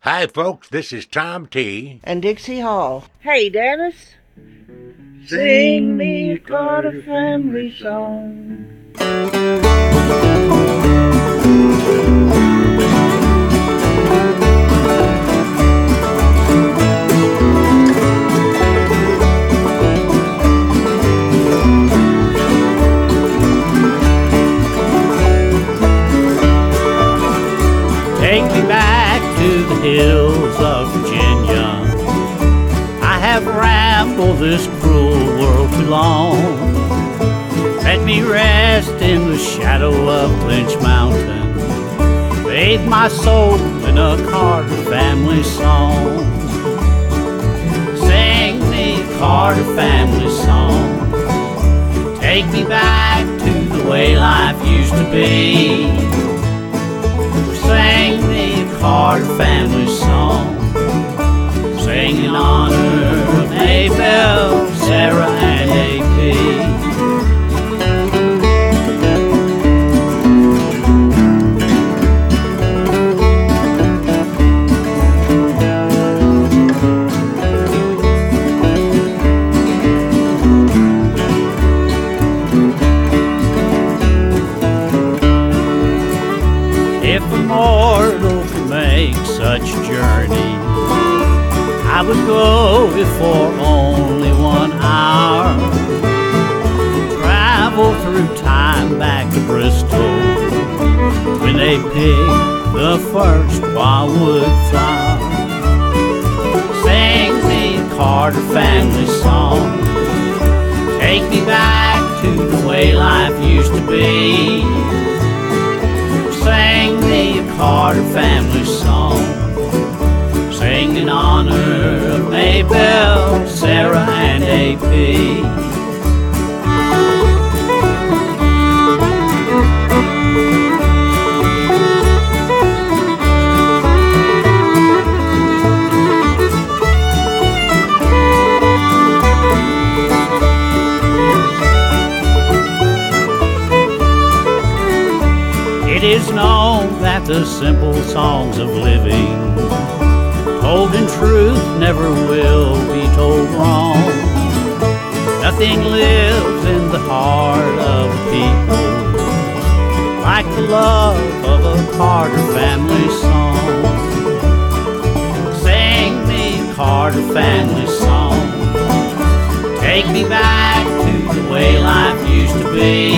Hi, folks, this is Tom T. And Dixie Hall. Hey, Dennis. Sing me a Carter family song. Take me back to the hills of Virginia. I have rambled this cruel world too long. Let me rest in the shadow of Lynch Mountain. Bathe my soul in a Carter family song. Sing me a Carter family song. Take me back to the way life used to be. Sing me a Carter family song. Sing in honor of Maybelle, Sarah, and AP. If a mortal could make such a journey, I would go for only 1 hour. Travel through time back to Bristol, when they picked the first wildwood flower. Sing me a Carter family song. Take me back to the way life used to be. Sing me a Carter family song. Sing in honor of Maybelle, Sarah, and AP. It is known that the simple songs of living, told in truth, never will be told wrong. Nothing lives in the heart of a people like the love of a Carter family song. Sing me a Carter family song. Take me back to the way life used to be.